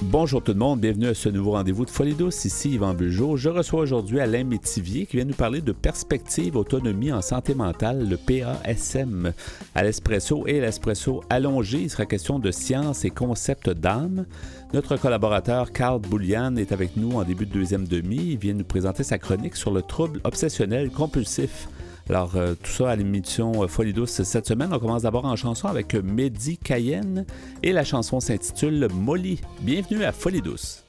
Bonjour tout le monde, bienvenue à ce nouveau rendez-vous de Folie douce, ici Yvan Bugeaud. Je reçois aujourd'hui Alain Métivier qui vient nous parler de perspective autonomie en santé mentale, le PASM. À l'espresso et l'espresso allongé, il sera question de science et concept d'âme. Notre collaborateur Carl Boulian est avec nous en début de deuxième demi. Il vient nous présenter sa chronique sur le trouble obsessionnel compulsif. Alors, tout ça à l'émission Folie douce cette semaine. On commence d'abord en chanson avec Mehdi Cayenne et la chanson s'intitule Molly. Bienvenue à Folie douce.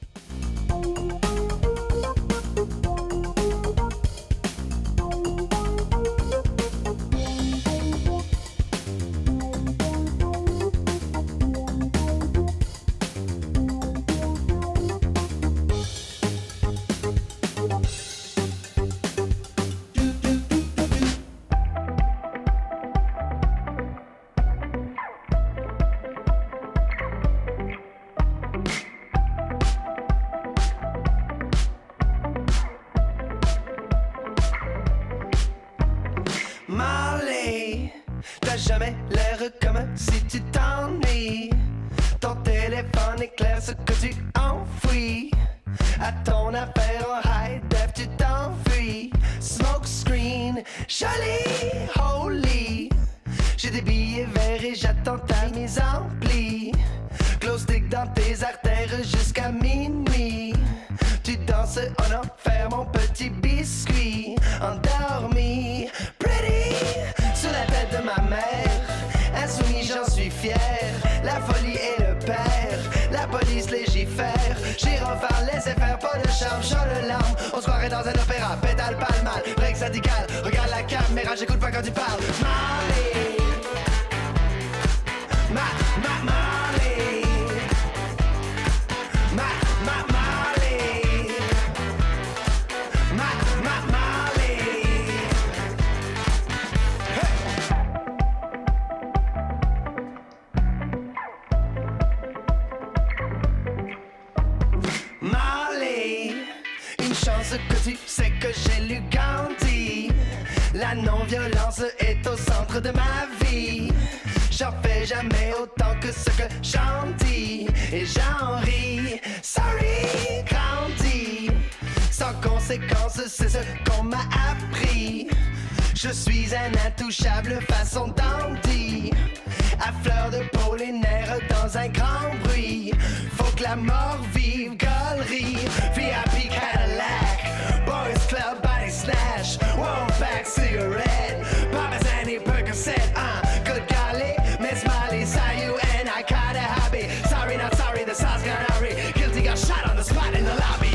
Je suis un intouchable façon dandy, à fleur de peau, les nerfs dans un grand bruit. Faut que la mort vive, galerie, VIP Cadillac, Boys Club, Body Snatch, One Pack Cigarette, Parmesan et Percocet, good golly, Miss Molly, saw you and I kinda happy. Sorry, not sorry, the sauce got hurry. Guilty got shot on the spot in the lobby.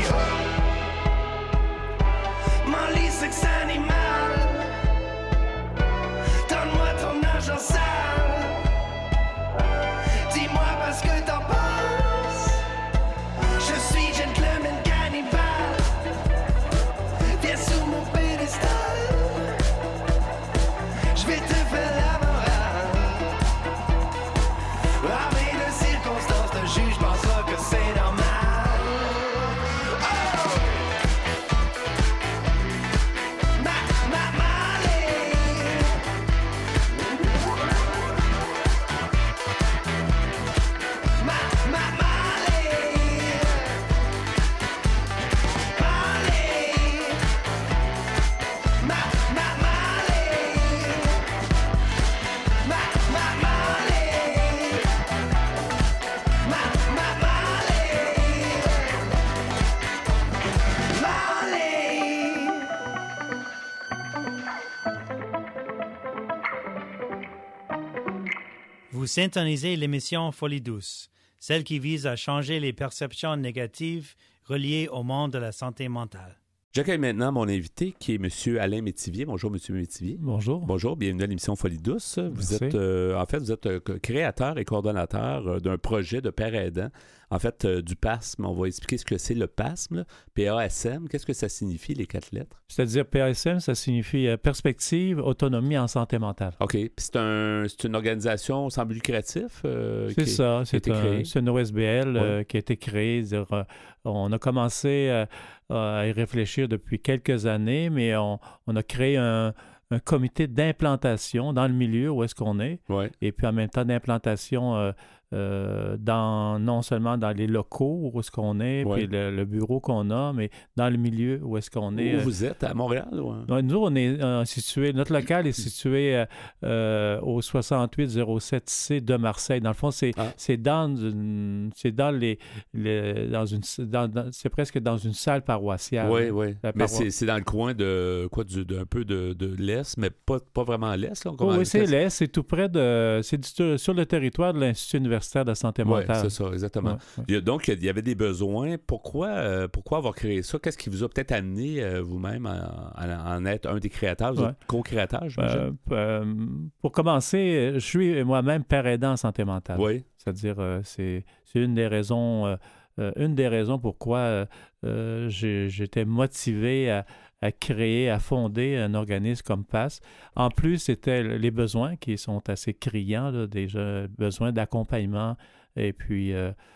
Molly, sex animal. Donne-moi ton argent sale. Dis-moi parce que t'en penses. Je suis gentleman cannibale. Viens sous mon pédestal. Je vais te faire la morale. Armé de circonstances, le juge pensera que c'est normal. Vous syntonisez l'émission Folie douce, celle qui vise à changer les perceptions négatives reliées au monde de la santé mentale. J'accueille maintenant mon invité qui est M. Alain Métivier. Bonjour, M. Métivier. Bonjour. Bonjour, bienvenue à l'émission Folie douce. Vous Merci. êtes, vous êtes créateur et coordonnateur d'un projet de père aidant, en fait, du PASM. On va expliquer ce que c'est le PASM, là. PASM. Qu'est-ce que ça signifie, les 4 lettres? C'est-à-dire PASM, ça signifie Perspective, Autonomie en santé mentale. OK. Puis c'est une organisation sans but lucratif? C'est ça. C'est une OSBL Ouais. qui a été créée. On a commencé à y réfléchir depuis quelques années, mais on a créé un comité d'implantation dans le milieu où est-ce qu'on est. Ouais. Et puis en même temps d'implantation non seulement dans les locaux où est-ce qu'on est, Ouais. puis le bureau qu'on a, mais dans le milieu où est-ce qu'on est. Où vous êtes, à Montréal? Ou... Nous, on est situé, notre local est situé au 6807C de Marseille. Dans le fond, c'est c'est presque dans une salle paroissiale. Oui, oui. Mais c'est dans le coin de quoi, d'un peu de l'Est, mais pas vraiment l'Est. Là, oui, c'est l'Est. C'est tout près sur le territoire de l'Institut universitaire de santé mentale. Oui, c'est ça, exactement. Ouais. Donc, il y avait des besoins. Pourquoi avoir créé ça? Qu'est-ce qui vous a peut-être amené vous-même à en être un des créateurs, vous êtes co-créateur, j'imagine? Pour commencer, je suis moi-même père aidant en santé mentale. Oui. C'est-à-dire, c'est une des raisons pourquoi j'étais motivé à créer, à fonder un organisme comme PASS. En plus, c'était les besoins qui sont assez criants, là, déjà, besoin d'accompagnement. Et puis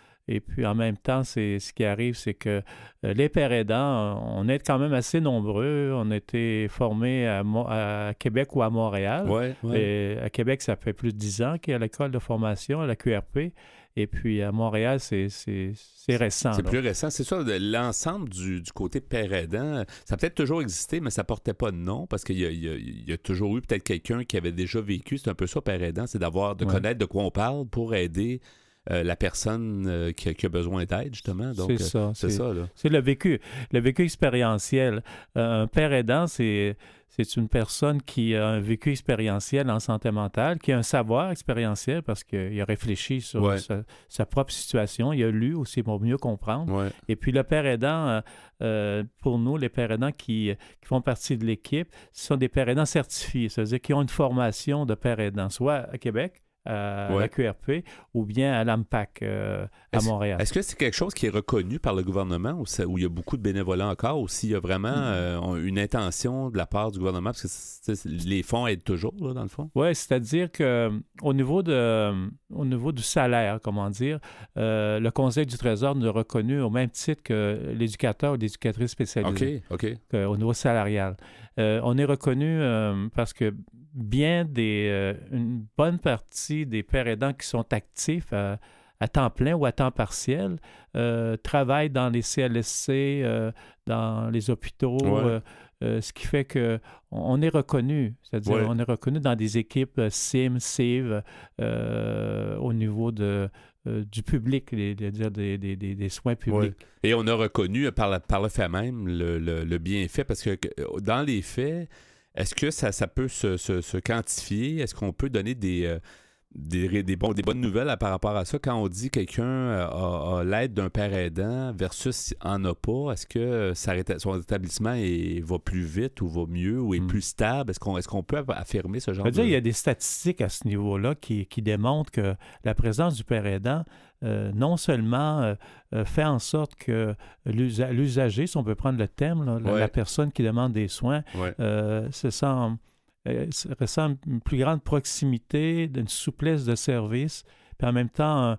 en même temps, ce qui arrive, c'est que les pères aidants, on est quand même assez nombreux. On a été formés à Québec ou à Montréal. Ouais. Et à Québec, ça fait plus de 10 ans qu'il y a l'école de formation, à la QRP. Et puis à Montréal, c'est récent. C'est plus récent. C'est ça, l'ensemble du côté père aidant, ça a peut-être toujours existé, mais ça portait pas de nom parce qu'il y a toujours eu peut-être quelqu'un qui avait déjà vécu. C'est un peu ça, père aidant, c'est de connaître de quoi on parle pour aider la personne qui a besoin d'aide, justement. Donc, c'est ça. Là. C'est le vécu expérientiel. Un père aidant, c'est une personne qui a un vécu expérientiel en santé mentale, qui a un savoir expérientiel parce qu'il a réfléchi sur sa propre situation, il a lu aussi pour mieux comprendre. Ouais. Et puis le père aidant, pour nous, les pères aidants qui font partie de l'équipe, ce sont des pères aidants certifiés, c'est-à-dire qui ont une formation de père aidant, soit à Québec, à la QRP ou bien à l'AMPAC à Montréal. Est-ce que c'est quelque chose qui est reconnu par le gouvernement où il y a beaucoup de bénévolats encore ou s'il y a vraiment une intention de la part du gouvernement parce que les fonds aident toujours, là, dans le fond? Oui, c'est-à-dire qu'au niveau du salaire, comment dire, le Conseil du Trésor nous a reconnu au même titre que l'éducateur ou l'éducatrice spécialisée. OK. Au niveau salarial. On est reconnu parce que une bonne partie des pères aidants qui sont actifs à temps plein ou à temps partiel travaillent dans les CLSC, dans les hôpitaux, ce qui fait qu'on est reconnu, c'est-à-dire on est reconnu dans des équipes CIM, CIV, au niveau du public, des soins publics. Et on a reconnu par le fait même le bienfait, parce que dans les faits, est-ce que ça peut se quantifier? Est-ce qu'on peut donner des bonnes nouvelles par rapport à ça? Quand on dit que quelqu'un a l'aide d'un père aidant versus en a pas, est-ce que son établissement va plus vite ou va mieux ou est plus stable? Est-ce qu'on peut affirmer ce genre de... Il y a des statistiques à ce niveau-là qui démontrent que la présence du père aidant non seulement fait en sorte que l'usager, si on peut prendre le thème, là, la personne qui demande des soins, ressent une plus grande proximité, une souplesse de service, puis en même temps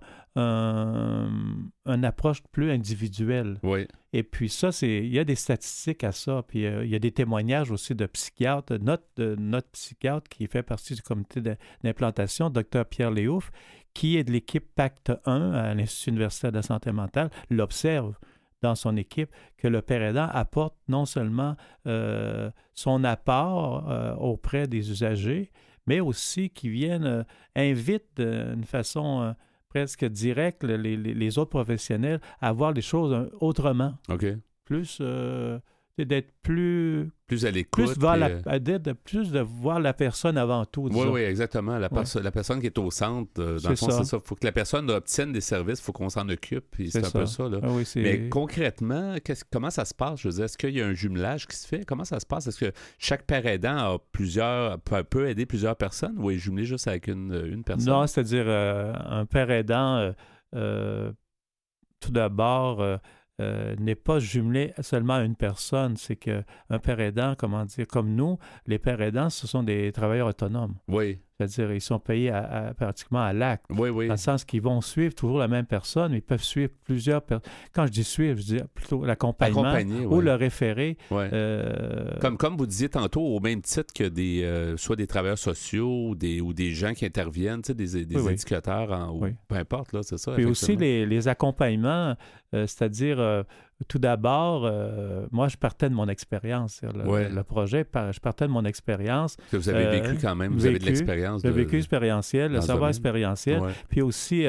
une approche plus individuelle. Oui. Et puis ça, il y a des statistiques à ça, puis il y a des témoignages aussi de psychiatres. Notre psychiatre qui fait partie du comité d'implantation, Dr Pierre Léouf, qui est de l'équipe Pacte 1 à l'Institut universitaire de la santé mentale, l'observe dans son équipe que le père aidant apporte non seulement son apport auprès des usagers, mais aussi qu'il invite d'une façon presque directe les autres professionnels à voir les choses autrement. OK. D'être plus à l'écoute. Plus de voir la personne avant tout. Oui, exactement. La personne qui est au centre, dans le fond, c'est ça. Il faut que la personne obtienne des services, il faut qu'on s'en occupe. Puis c'est un peu ça. Là. Oui, mais concrètement, comment ça se passe? Je veux dire, est-ce qu'il y a un jumelage qui se fait? Comment ça se passe? Est-ce que chaque père aidant peut aider plusieurs personnes ou est jumelé juste avec une personne? Non, c'est-à-dire un père aidant, tout d'abord... n'est pas jumelé seulement à une personne. C'est qu'un père aidant, comme nous, les pères aidants, ce sont des travailleurs autonomes. Oui. C'est-à-dire, ils sont payés pratiquement à l'acte. Oui, oui. Dans le sens qu'ils vont suivre toujours la même personne, mais ils peuvent suivre plusieurs personnes. Quand je dis suivre, je dis plutôt l'accompagnement ou le référé. Ouais. Comme vous disiez tantôt, au même titre que soit des travailleurs sociaux ou des gens qui interviennent, des éducateurs, peu importe, là, c'est ça. Puis aussi les accompagnements, c'est-à-dire... Tout d'abord, moi, je partais de mon expérience. Le projet, je partais de mon expérience. Que vous avez vécu quand même, vous avez de l'expérience. Le vécu expérientiel, le savoir expérientiel. Ouais. Puis aussi,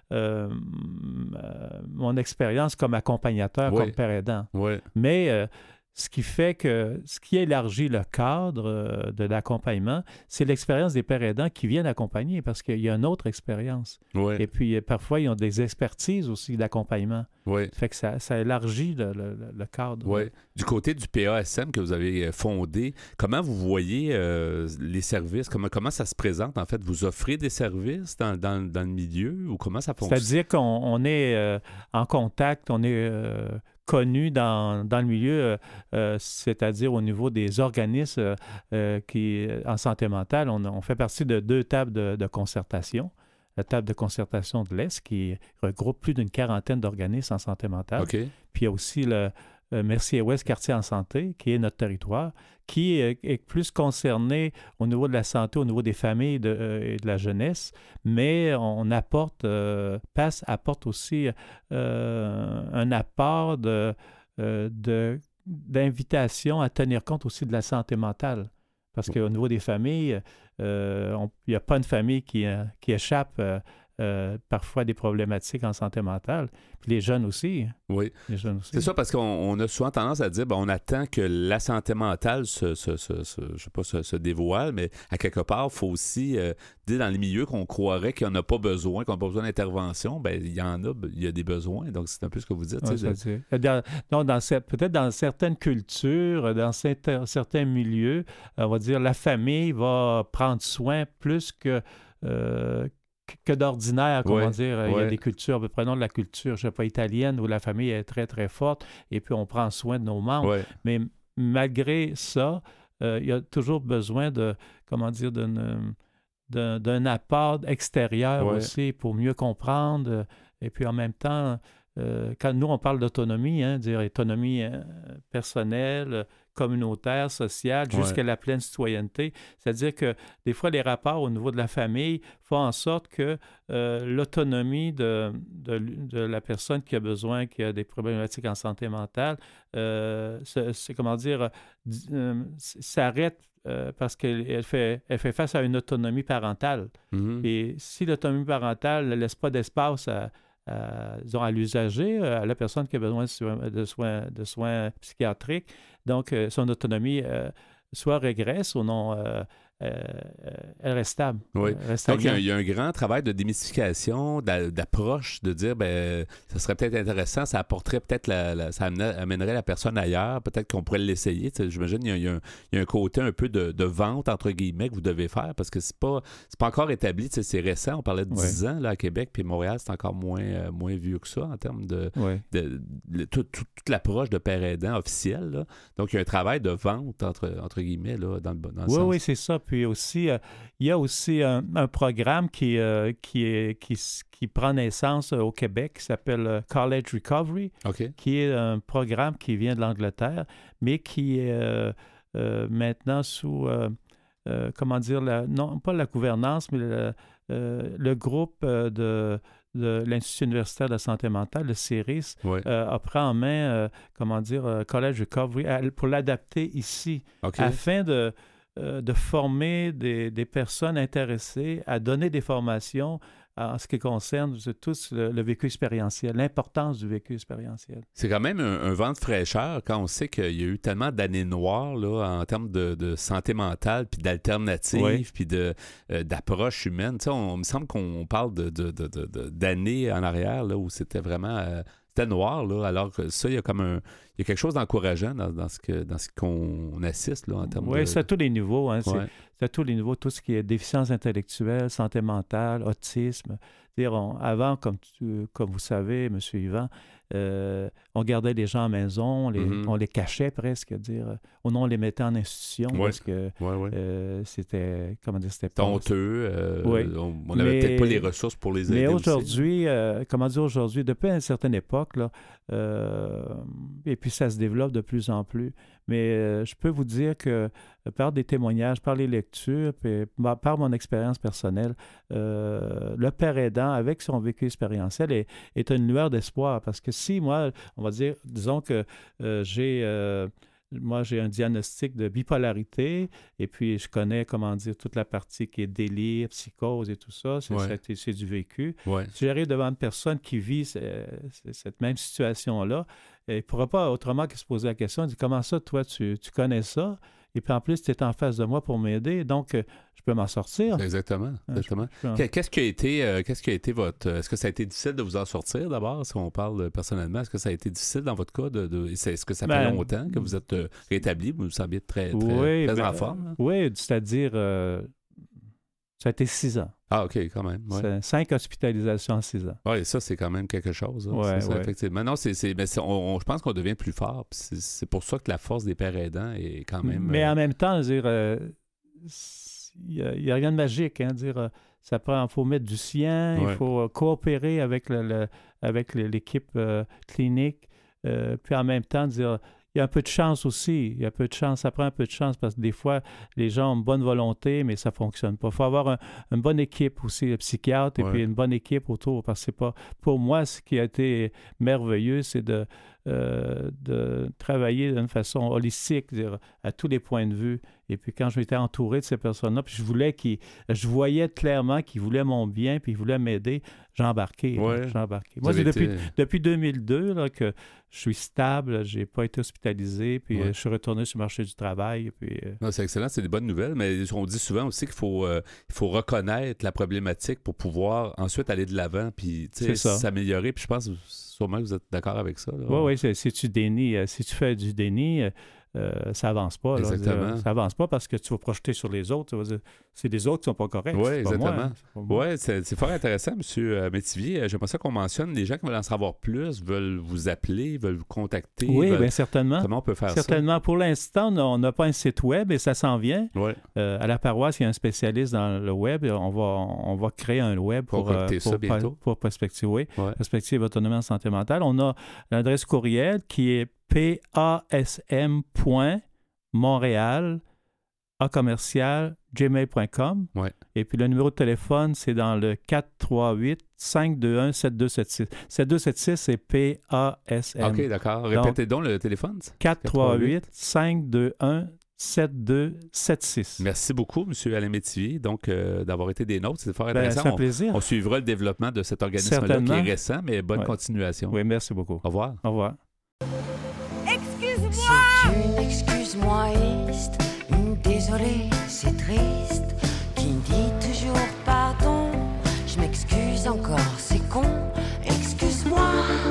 mon expérience comme accompagnateur, comme père aidant. Ouais. Mais ce qui élargit le cadre de l'accompagnement, c'est l'expérience des pères aidants qui viennent accompagner parce qu'il y a une autre expérience. Ouais. Et puis, parfois, ils ont des expertises aussi d'accompagnement. Oui. Fait que ça élargit le cadre. Oui. Du côté du PASM que vous avez fondé, comment vous voyez les services? Comment ça se présente, en fait? Vous offrez des services dans le milieu ou comment ça fonctionne? C'est-à-dire qu'on est en contact, on est connu dans le milieu, c'est-à-dire au niveau des organismes en santé mentale. On fait partie de 2 tables de concertation. La table de concertation de l'Est qui regroupe plus d'une 40aine d'organismes en santé mentale. Okay. Puis il y a aussi le Mercier-Ouest Quartier en santé, qui est notre territoire, qui est plus concerné au niveau de la santé, au niveau des familles et de la jeunesse, mais on apporte aussi un apport d'invitation à tenir compte aussi de la santé mentale. Parce qu'au niveau des familles, il n'y a pas une famille qui échappe parfois à des problématiques en santé mentale. Puis les jeunes aussi. Oui. Les jeunes aussi. C'est ça, parce qu'on a souvent tendance à dire on attend que la santé mentale se dévoile, mais à quelque part, il faut aussi dire dans les milieux qu'on croirait qu'il n'y en a pas besoin, qu'on n'a pas besoin d'intervention, bien, il y en a, il y a des besoins. Donc, c'est un peu ce que vous dites. Peut-être dans certaines cultures, dans certains milieux, on va dire la famille va prendre soin plus que d'ordinaire, comment dire. Il y a des cultures, prenons de la culture, je ne sais pas, italienne, où la famille est très, très forte, et puis on prend soin de nos membres. Ouais. Mais malgré ça, il y a toujours besoin d'un apport extérieur aussi pour mieux comprendre. Et puis en même temps, quand nous, on parle d'autonomie, dire autonomie personnelle, communautaire, sociale, jusqu'à la pleine citoyenneté. C'est-à-dire que des fois, les rapports au niveau de la famille font en sorte que l'autonomie de la personne qui a des problématiques en santé mentale, s'arrête parce qu'elle fait face à une autonomie parentale. Mm-hmm. Et si l'autonomie parentale ne laisse pas d'espace à l'usager, à la personne qui a besoin de soins psychiatriques, donc son autonomie soit régresse ou non, elle reste stable. Oui. Donc, il y a un grand travail de démystification, d'approche, de dire, ça serait peut-être intéressant, ça apporterait peut-être, ça amènerait la personne ailleurs, peut-être qu'on pourrait l'essayer. J'imagine qu'il y a un côté un peu de vente, entre guillemets, que vous devez faire, parce que c'est pas encore établi, c'est récent, on parlait de 10 ans là, à Québec, puis Montréal, c'est encore moins vieux que ça en termes de toute l'approche de père aidant officielle. Là. Donc, il y a un travail de vente, entre guillemets, là, dans le sens. Oui, c'est ça. Puis aussi, il y a aussi un programme qui prend naissance au Québec qui s'appelle College Recovery, qui est un programme qui vient de l'Angleterre, mais qui est maintenant sous, non pas la gouvernance, mais le groupe de l'Institut universitaire de la santé mentale, le CIRIS, a pris en main, College Recovery pour l'adapter ici, afin de former des personnes intéressées à donner des formations en ce qui concerne tous le vécu expérientiel, l'importance du vécu expérientiel. C'est quand même un vent de fraîcheur quand on sait qu'il y a eu tellement d'années noires là, en termes de santé mentale, puis d'alternatives, puis d'approche humaine. Il me semble qu'on parle d'années en arrière là, où c'était vraiment... C'était noir, là, alors que ça, il y a quelque chose d'encourageant dans ce qu'on assiste là, en termes de... Oui, c'est à tous les niveaux. C'est à tous les niveaux, tout ce qui est déficience intellectuelle, santé mentale, autisme. Avant, comme vous savez, M. Yvan, on gardait les gens à la maison, on les cachait presque, ou non, on les mettait en institution parce que c'était, comment dire, c'était pas honteux. On n'avait peut-être pas les ressources pour les aider. Mais aujourd'hui, aujourd'hui, depuis une certaine époque, là, et puis ça se développe de plus en plus. Mais je peux vous dire que par des témoignages, par les lectures, puis par mon expérience personnelle, le père aidant, avec son vécu expérientiel, est une lueur d'espoir. Parce que si moi, on va dire, disons que j'ai un diagnostic de bipolarité et puis je connais, toute la partie qui est délire, psychose et tout ça. C'est du vécu. Ouais. Si j'arrive devant une personne qui vit cette même situation-là, elle ne pourra pas autrement que se poser la question, elle dit, comment ça, toi, tu connais ça? Et puis en plus, tu es en face de moi pour m'aider, donc je peux m'en sortir. Exactement. Qu'est-ce qui a été votre... Est-ce que ça a été difficile de vous en sortir d'abord, si on parle personnellement? Est-ce que ça a été difficile dans votre cas? Est-ce que ça fait longtemps que vous êtes rétabli? Vous semblez très en forme? Hein? Oui, c'est-à-dire... ça a été 6 ans. Ah, OK, quand même. Ouais. 5 hospitalisations en 6 ans. Oui, ça, c'est quand même quelque chose. Hein. Ça, effectivement. Non, je pense qu'on devient plus fort. C'est pour ça que la force des pères aidants est quand même... Mais en même temps, il n'y a rien de magique. Il faut mettre du sien, il faut coopérer avec l'équipe clinique. Puis en même temps, il y a un peu de chance aussi. Ça prend un peu de chance parce que des fois, les gens ont une bonne volonté, mais ça ne fonctionne pas. Il faut avoir une bonne équipe aussi, le psychiatre, et puis une bonne équipe autour. Parce que c'est pas... Pour moi, ce qui a été merveilleux, c'est de travailler d'une façon holistique, à tous les points de vue. Et puis quand je m'étais entouré de ces personnes-là, puis je voyais clairement qu'ils voulaient mon bien, puis ils voulaient m'aider, j'ai embarqué. Moi, c'est depuis 2002 là, que je suis stable, je n'ai pas été hospitalisé, puis je suis retourné sur le marché du travail. Puis, Non, c'est excellent, c'est des bonnes nouvelles, mais on dit souvent aussi qu'il faut reconnaître la problématique pour pouvoir ensuite aller de l'avant, puis s'améliorer. Puis je pense sûrement que vous êtes d'accord avec ça. Oui, si tu fais du déni, ça avance pas. Exactement. Ça avance pas parce que tu vas projeter sur les autres. C'est les autres qui sont pas corrects. Oui, exactement. C'est fort intéressant, M. Métivier. J'aimerais ça qu'on mentionne les gens qui veulent en savoir plus, veulent vous appeler, veulent vous contacter. Oui, bien certainement. Comment on peut faire ça? Pour l'instant, on n'a pas un site web et ça s'en vient. Ouais. À la paroisse, il y a un spécialiste dans le web. On va créer un web pour Perspective Autonomie en santé mentale. On a l'adresse courriel qui est pasm.montréal@gmail.com. Ouais. Et puis le numéro de téléphone, c'est dans le 438-521-7276. 7276, c'est PASM. OK, d'accord. Répétez donc le téléphone. 438-521-7276. Merci beaucoup, M. Alain Métivier, donc d'avoir été des nôtres. C'est fort intéressant. C'est un plaisir. On suivra le développement de cet organisme-là qui est récent, mais bonne continuation. Oui, merci beaucoup. Au revoir. Au revoir. Excuse-moi, désolé, c'est triste. Qui me dit toujours pardon? Je m'excuse encore, c'est con. Excuse-moi.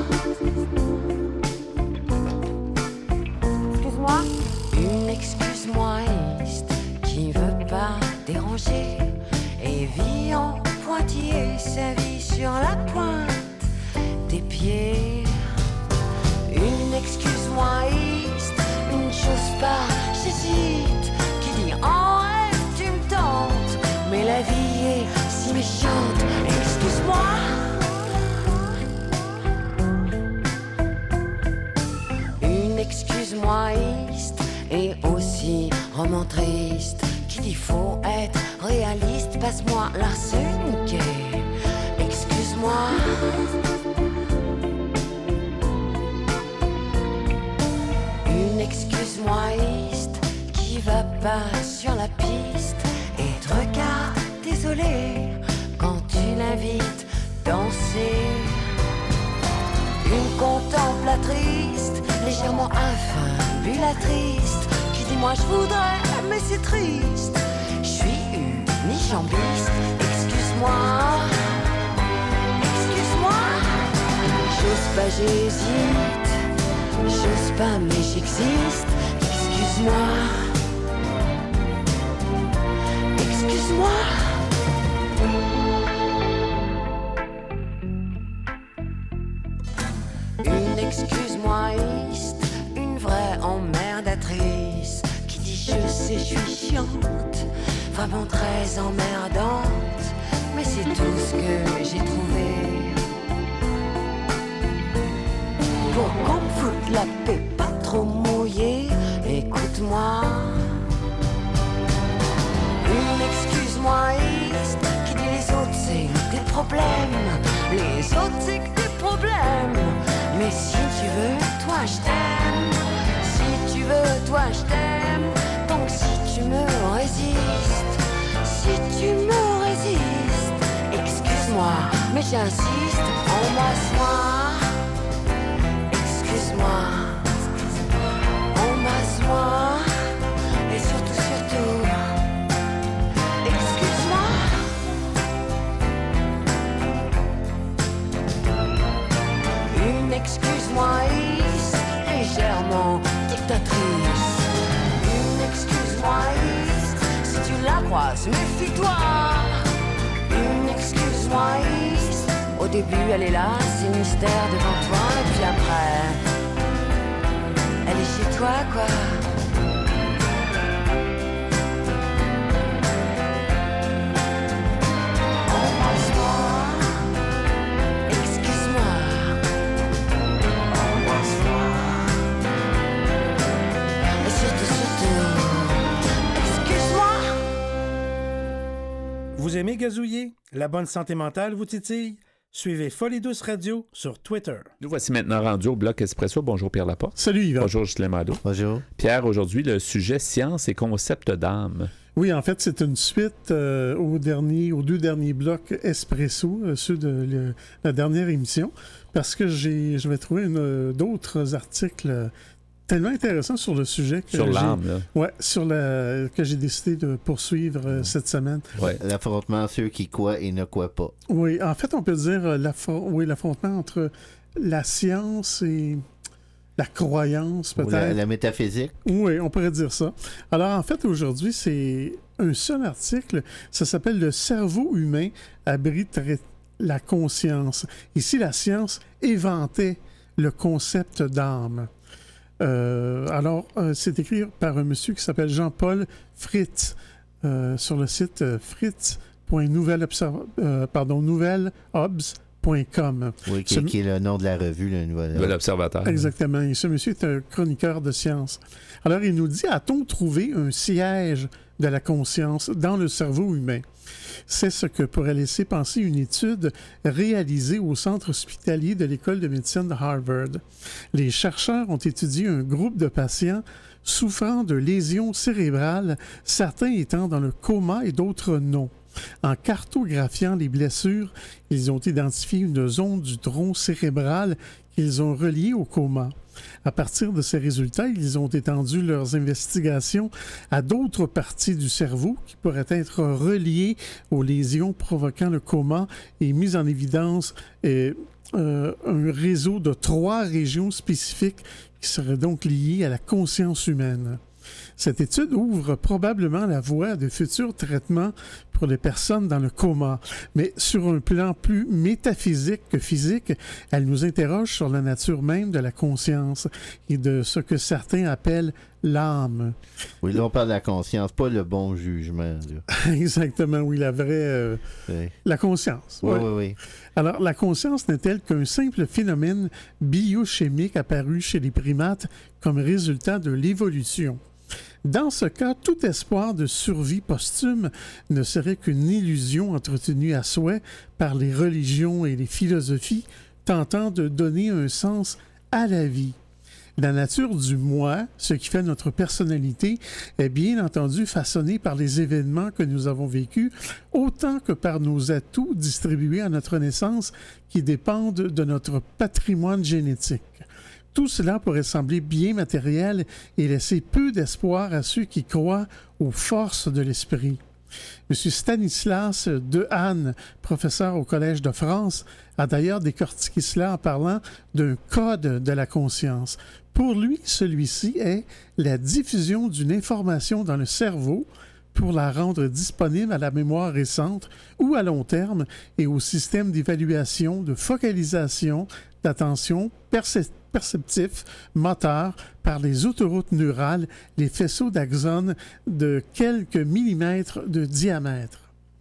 Excuse-moi. Une excuse-moi qui veut pas déranger et vit en pointillé sa vie sur la pointe des pieds. Une excuse-moi, une chose pas, j'hésite. Qui dit en rêve, tu me tentes, mais la vie est si méchante. Excuse-moi. Une excuse-moi, et aussi roman triste. Qui dit faut être réaliste, passe-moi l'arsenic. Excuse-moi. Excuse-moi, qui va pas sur la piste et te regarde désolé quand tu l'invites danser. Une contemplatrice légèrement infabulatrice qui dit moi je voudrais mais c'est triste. Je suis unijambiste. Excuse-moi. Excuse-moi. J'ose pas, j'hésite. J'ose pas mais j'existe. Excuse-moi. Excuse-moi. chiante, vraiment très emmerdante, mais c'est tout ce que j'ai trouvé. Pour qu'on me foute la paix pas trop mouillée, écoute-moi. Une excuse moïste qui dit les autres c'est des problèmes, les autres c'est que des problèmes. Mais si tu veux, toi je t'aime. Si tu veux, toi je t'aime. Donc si tu me résistes, si tu me résistes, excuse-moi, mais j'insiste, embrasse-moi. Excuse-moi, embrasse-moi. Et surtout, surtout, excuse-moi. Une excuse-moi légèrement dictatrice. Une excuse-moi si tu la croises, méfie-toi. Une excuse-moi, au début elle est là, c'est mystère devant toi. Et puis après, elle est chez toi quoi. Vous aimez gazouiller? La bonne santé mentale vous titille? Suivez Folie Douce Radio sur Twitter. Nous voici maintenant rendus au bloc Espresso. Bonjour Pierre Laporte. Salut Yvan. Bonjour Ghislain Mado. Bonjour. Pierre, aujourd'hui, le sujet science et concept d'âme. Oui, en fait, c'est une suite aux deux derniers blocs Espresso, ceux de la dernière émission, parce que je vais trouver d'autres articles tellement intéressant sur le sujet que sur l'âme, là. Ouais, que j'ai décidé de poursuivre cette semaine. Ouais. L'affrontement, ceux qui croient et ne croient pas. Oui, en fait, on peut dire l'affrontement entre la science et la croyance, peut-être. Ou la métaphysique. Oui, on pourrait dire ça. Alors, en fait, aujourd'hui, c'est un seul article. Ça s'appelle « Le cerveau humain abriterait la conscience ». Ici, la science éventait le concept d'âme. C'est écrit par un monsieur qui s'appelle Jean-Paul Fritz sur le site fritz.nouvelobs.com. Oui, qui est le nom de la revue, le Nouvel Observateur. Exactement. Et ce monsieur est un chroniqueur de sciences. Alors, il nous dit, a-t-on trouvé un siège de la conscience dans le cerveau humain? C'est ce que pourrait laisser penser une étude réalisée au centre hospitalier de l'École de médecine de Harvard. Les chercheurs ont étudié un groupe de patients souffrant de lésions cérébrales, certains étant dans le coma et d'autres non. En cartographiant les blessures, ils ont identifié une zone du tronc cérébral qu'ils ont reliée au coma. À partir de ces résultats, ils ont étendu leurs investigations à d'autres parties du cerveau qui pourraient être reliées aux lésions provoquant le coma et mis en évidence un réseau de 3 régions spécifiques qui seraient donc liées à la conscience humaine. Cette étude ouvre probablement la voie à de futurs traitements pour les personnes dans le coma, mais sur un plan plus métaphysique que physique, elle nous interroge sur la nature même de la conscience et de ce que certains appellent l'âme. Oui, là on parle de la conscience, pas le bon jugement. Exactement, oui, la vraie... Oui. La conscience. Oui, ouais. oui. Alors, la conscience n'est-elle qu'un simple phénomène biochimique apparu chez les primates comme résultat de l'évolution? Dans ce cas, tout espoir de survie posthume ne serait qu'une illusion entretenue à souhait par les religions et les philosophies tentant de donner un sens à la vie. La nature du moi, ce qui fait notre personnalité, est bien entendu façonnée par les événements que nous avons vécus, autant que par nos atouts distribués à notre naissance qui dépendent de notre patrimoine génétique. Tout cela pourrait sembler bien matériel et laisser peu d'espoir à ceux qui croient aux forces de l'esprit. M. Stanislas Dehaene, professeur au Collège de France, a d'ailleurs décortiqué cela en parlant d'un code de la conscience. Pour lui, celui-ci est la diffusion d'une information dans le cerveau pour la rendre disponible à la mémoire récente ou à long terme et au système d'évaluation, de focalisation, d'attention, perceptifs moteurs par les autoroutes neurales, les faisceaux d'axones de quelques millimètres de diamètre.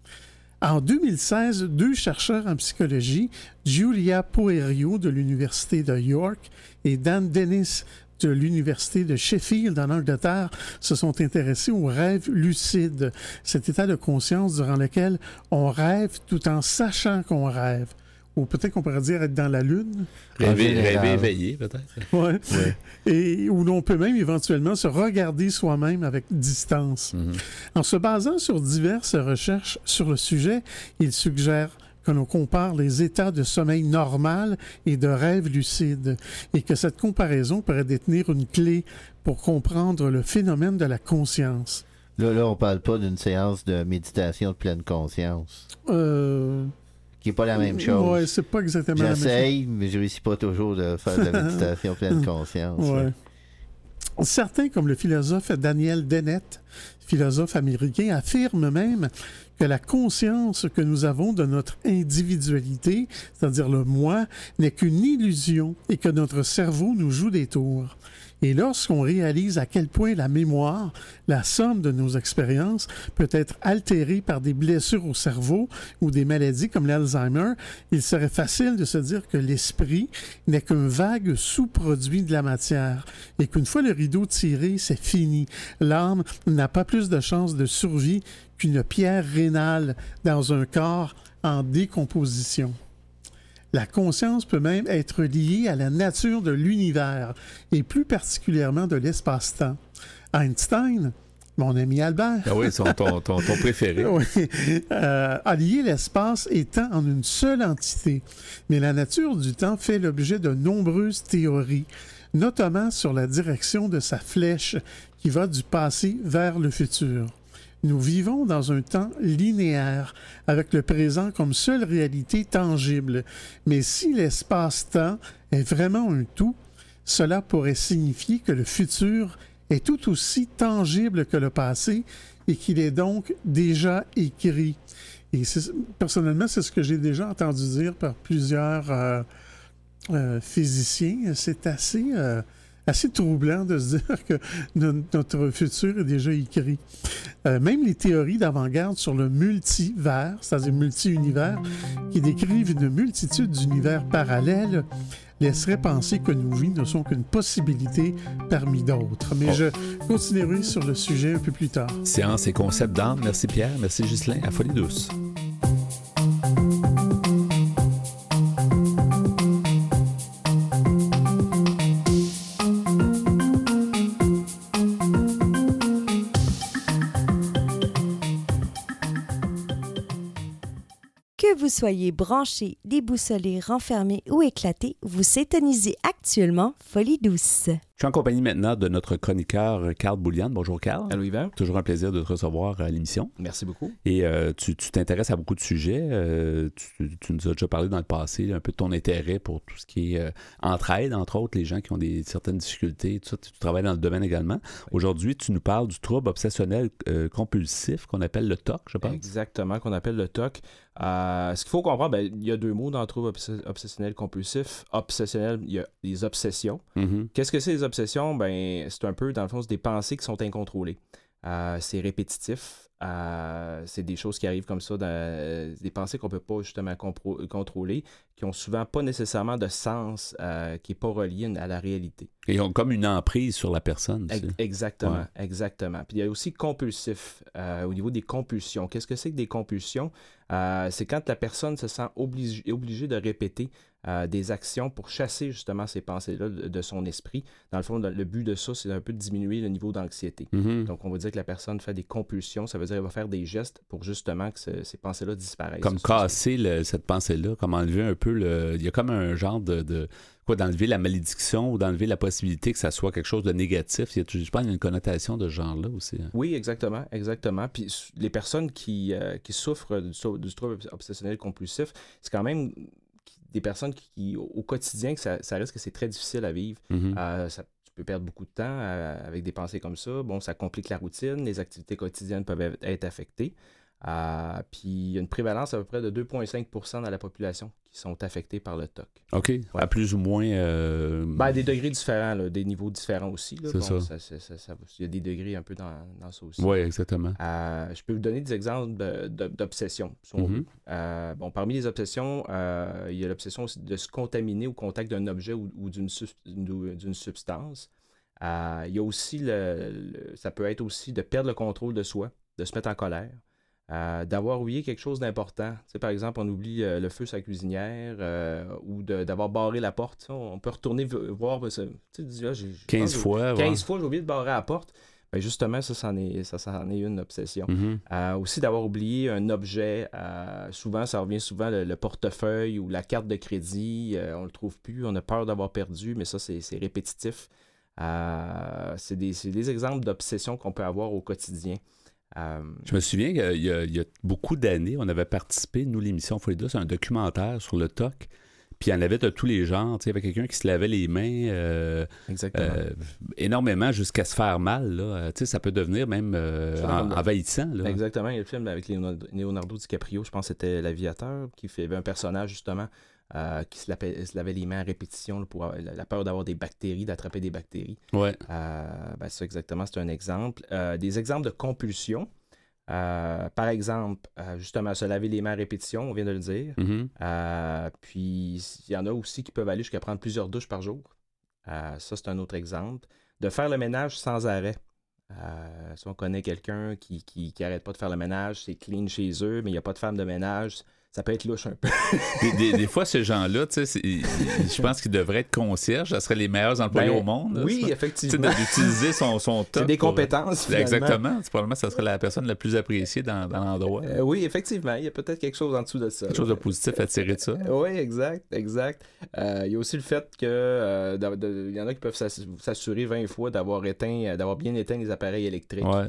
En 2016, 2 chercheurs en psychologie, Giulia Poerio de l'Université de York et Dan Dennis de l'Université de Sheffield en Angleterre, se sont intéressés au rêve lucide, cet état de conscience durant lequel on rêve tout en sachant qu'on rêve. Ou peut-être qu'on pourrait dire être dans la lune. Rêver éveillé, peut-être. Ouais. Et où l'on peut même éventuellement se regarder soi-même avec distance. En se basant sur diverses recherches sur le sujet, il suggère que l'on compare les états de sommeil normal et de rêve lucide, et que cette comparaison pourrait détenir une clé pour comprendre le phénomène de la conscience. Là, on parle pas d'une séance de méditation de pleine conscience. Qui n'est pas la même chose. Oui, c'est pas exactement la même chose. J'essaye, mais je réussis pas toujours de faire de la méditation de pleine conscience. Ouais. Certains, comme le philosophe Daniel Dennett, philosophe américain, affirment même que la conscience que nous avons de notre individualité, c'est-à-dire le moi, n'est qu'une illusion et que notre cerveau nous joue des tours. Et lorsqu'on réalise à quel point la mémoire, la somme de nos expériences, peut être altérée par des blessures au cerveau ou des maladies comme l'Alzheimer, il serait facile de se dire que l'esprit n'est qu'un vague sous-produit de la matière et qu'une fois le rideau tiré, c'est fini. L'âme n'a pas plus de chances de survie qu'une pierre rénale dans un corps en décomposition. La conscience peut même être liée à la nature de l'univers, et plus particulièrement de l'espace-temps. Einstein, mon ami Albert, ah oui, ton préféré, oui, a lié l'espace et temps en une seule entité. Mais la nature du temps fait l'objet de nombreuses théories, notamment sur la direction de sa flèche qui va du passé vers le futur. Nous vivons dans un temps linéaire, avec le présent comme seule réalité tangible. Mais si l'espace-temps est vraiment un tout, cela pourrait signifier que le futur est tout aussi tangible que le passé et qu'il est donc déjà écrit. Et personnellement, c'est ce que j'ai déjà entendu dire par plusieurs physiciens. C'est assez troublant de se dire que notre futur est déjà écrit. Même les théories d'avant-garde sur le multivers, c'est-à-dire multi-univers, qui décrivent une multitude d'univers parallèles, laisseraient penser que nos vies ne sont qu'une possibilité parmi d'autres. Mais je continuerai sur le sujet un peu plus tard. Science et concept d'âme. Merci Pierre, merci Ghislain. À Folie douce. Que vous soyez branché, déboussolé, renfermé ou éclaté, vous s'étonisez actuellement Folie douce. Je suis en compagnie maintenant de notre chroniqueur Carl Boulian. Bonjour Carl. Allô Yvan. Toujours un plaisir de te recevoir à l'émission. Merci beaucoup. Et tu t'intéresses à beaucoup de sujets. Tu nous as déjà parlé dans le passé un peu de ton intérêt pour tout ce qui est entraide, entre autres, les gens qui ont certaines difficultés. Tout ça, tu travailles dans le domaine également. Oui. Aujourd'hui, tu nous parles du trouble obsessionnel compulsif qu'on appelle le TOC, je pense. Exactement, qu'on appelle le TOC. Ce qu'il faut comprendre, il y a 2 mots dans le trouble obsessionnel compulsif. Obsessionnel, il y a les obsessions. Mm-hmm. Qu'est-ce que c'est les obsessions? C'est un peu, dans le fond, c'est des pensées qui sont incontrôlées. C'est répétitif. C'est des choses qui arrivent comme ça, des pensées qu'on ne peut pas justement contrôler, qui n'ont souvent pas nécessairement de sens, qui n'est pas relié à la réalité. Et ils ont comme une emprise sur la personne. Exactement, ouais. Exactement. Puis il y a aussi compulsif, au niveau des compulsions. Qu'est-ce que c'est que des compulsions? C'est quand la personne se sent obligée de répéter des actions pour chasser justement ces pensées-là de son esprit. Dans le fond, le but de ça, c'est un peu de diminuer le niveau d'anxiété. Mm-hmm. Donc, on va dire que la personne fait des compulsions, ça veut dire qu'elle va faire des gestes pour justement que ces pensées-là disparaissent. Comme casser cette pensée-là, comme enlever un peu il y a comme un genre d'enlever la malédiction ou d'enlever la possibilité que ça soit quelque chose de négatif. Je pense qu'il y a une connotation de ce genre-là aussi. Oui, exactement. Puis les personnes qui souffrent du trouble obsessionnel compulsif, c'est quand même des personnes qui au quotidien, que ça risque que c'est très difficile à vivre. Mm-hmm. Tu peux perdre beaucoup de temps avec des pensées comme ça. Bon, ça complique la routine. Les activités quotidiennes peuvent être affectées. Puis il y a une prévalence à peu près de 2,5% dans la population qui sont affectés par le TOC. OK. Ouais. À plus ou moins... À des degrés différents, là, des niveaux différents aussi. Là. C'est bon, ça. Il y a des degrés un peu dans ça aussi. Oui, exactement. Je peux vous donner des exemples d'obsessions. Si on veut. Parmi les obsessions, il y a l'obsession aussi de se contaminer au contact d'un objet ou d'une substance. Il y a aussi ça peut être aussi de perdre le contrôle de soi, de se mettre en colère. D'avoir oublié quelque chose d'important. Tu sais, par exemple, on oublie le feu sur la cuisinière ou d'avoir barré la porte. On peut retourner voir. Tu sais, 15 fois. 15 fois, j'ai oublié de barrer la porte. Ben justement, ça c'en est une obsession. Aussi d'avoir oublié un objet. Souvent, ça revient souvent le portefeuille ou la carte de crédit. On ne le trouve plus. On a peur d'avoir perdu, mais ça, c'est répétitif. C'est des exemples d'obsessions qu'on peut avoir au quotidien. Je me souviens qu'il y a beaucoup d'années, on avait participé, nous, l'émission Folie douce, à un documentaire sur le TOC. Puis il y en avait de tous les genres. Il y avait quelqu'un qui se lavait les mains énormément jusqu'à se faire mal. Là. Ça peut devenir même envahissant. Là. Exactement. Il y a le film avec Leonardo DiCaprio, je pense que c'était L'Aviateur, qui avait un personnage justement qui se lavait les mains à répétition là, pour la peur d'avoir des bactéries, d'attraper des bactéries. Ouais. Ça, exactement, c'est un exemple. Des exemples de compulsion. Par exemple, justement, se laver les mains à répétition, on vient de le dire. Puis, il y en a aussi qui peuvent aller jusqu'à prendre plusieurs douches par jour. Ça, c'est un autre exemple. De faire le ménage sans arrêt. Si on connaît quelqu'un qui arrête pas de faire le ménage, c'est clean chez eux, mais il n'y a pas de femme de ménage, ça peut être louche un peu. des fois, ces gens-là, je pense qu'ils devraient être concierges. Ça serait les meilleurs employés au monde. Oui, ça. effectivement. D'utiliser son top. C'est des compétences, finalement. Exactement. Probablement, ça serait la personne la plus appréciée dans l'endroit. Oui, effectivement. Il y a peut-être quelque chose en dessous de ça. Quelque chose de positif à tirer de ça. Oui, exact. Il y a aussi le fait que il y en a qui peuvent s'assurer 20 fois d'avoir bien éteint les appareils électriques. Ouais.